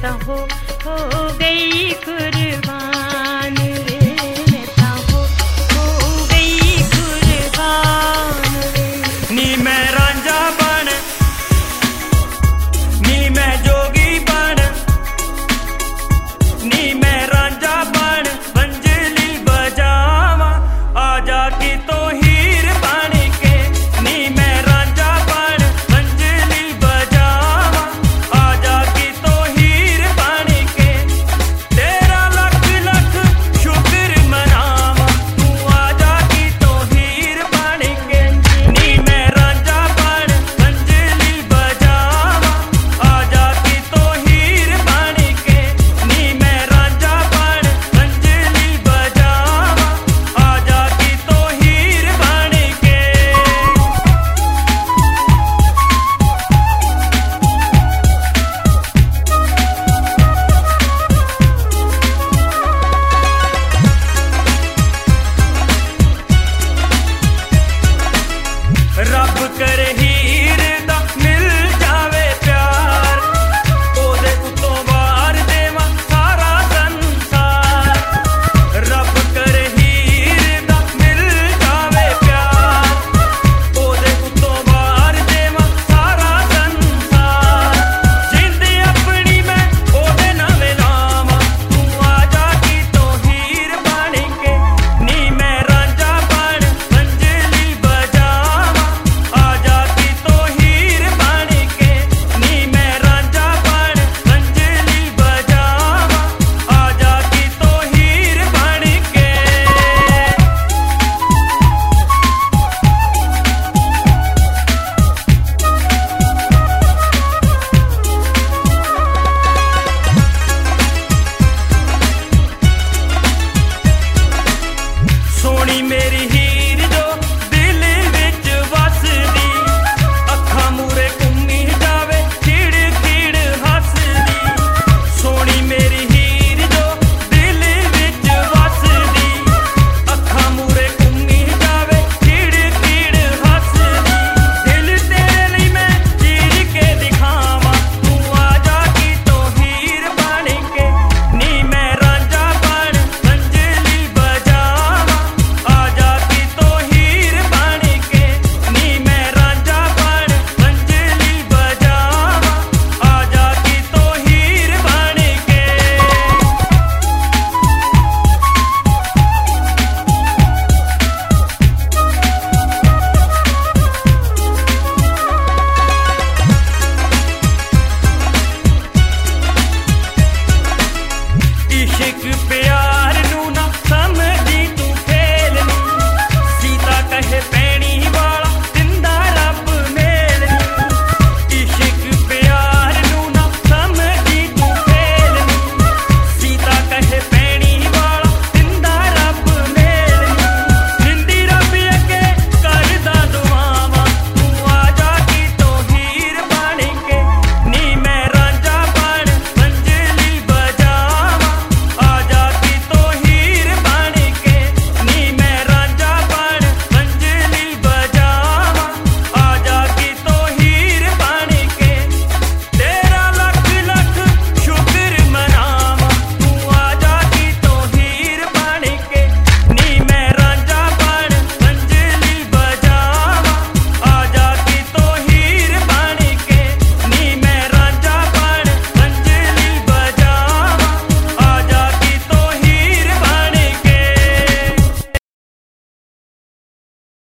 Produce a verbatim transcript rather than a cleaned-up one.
तो हो हो गई कुर्बान रे, मैं तो हो हो गई कुर्बान रे। नी मैं रांझा बन, नी मैं जोगी बन, नी मैं रांझा बन बंजली बजावा, आजा की तो हीर बन के। नी मैं रांझा बन बंजली बजावा, आजा की तो हीर बन के। तेरा लख लख शुक्र मनावा, तू आजा की तो हीर बन के। नी मैं रांझा बन बंजली बजावा, आजा की तो हीर बन के। नी मैं रांझा बन बंजली बजावा, आजा की तो हीर बन के। रब करे हीर दा मिल जावे प्यार, ओदे उतों वार देवा सारा संसार। रब करे हीर दा मिल जावे प्यार, ओदे उतों वार देवा सारा संसार। जिंद अपनी मैं ओदे नावे लावा, तू आजा की तो हीर बन के। नी मैं रांझा बन बंजली बजावा, आजा की तो हीर बन के। नी मैं रांझा बन बंजली बजावा, आजा की तो हीर बन के। सोनी मेरी हीर जो दिल विच वसदी, अखां मूरे घुम्मी जावे खिड़ खिड़ हसदी। सोनी मेरी हीर जो दिल विच वसदी, अखां मूरे घुम्मी जावे खिड़ खिड़ हसदी। दिल तेरे लिए मैं चीर के दिखावा, तू आजा की तो हीर बन के। नी मैं रांझा बन बंजली बजावा, आजा की तो हीर बन के। नी मैं रांझा बन बंजली बजावा, आजा की तो हीर बन के। इश्क पे